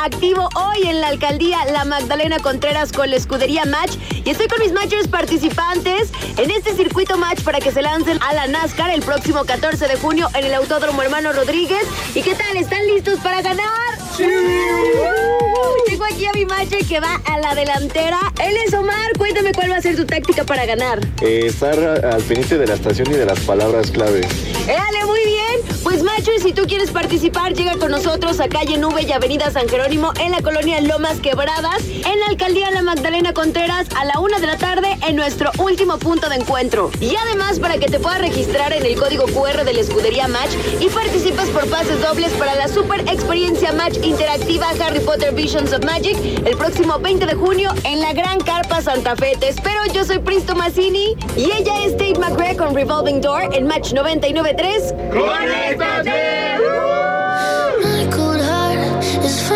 activo hoy en la alcaldía La Magdalena Contreras con la escudería Match. Y estoy con mis matchers participantes en este circuito Match para que se lancen a la NASCAR el próximo 14 de junio en el Autódromo Hermano Rodríguez. ¿Y qué tal? ¿Están listos para ganar? ¡Sí! Tengo aquí a mi matcher que va a la delantera. Él es Omar. Cuéntame cuál va a ser tu táctica para ganar. Estar al pendiente de la estación y de las palabras clave. ¡Dale, muy bien! Pues matcher, si tú quieres participar, llega con nosotros a calle Nube y avenida San Jerónimo en la colonia Lomas Quebradas, en la alcaldía La Magdalena Contreras a la 1 de la tarde en nuestro último punto de encuentro. Y además, para que te puedas registrar en el código QR de la escudería Match y participes por pases dobles para la super experiencia Match interactiva Harry Potter Visions of Magic el próximo 20 de junio en la Gran Carpa Santa Fe. Te espero, yo soy Pristo Mazzini y ella es Tate McRae con Revolving Door en Match 99.3. ¡Conéctate!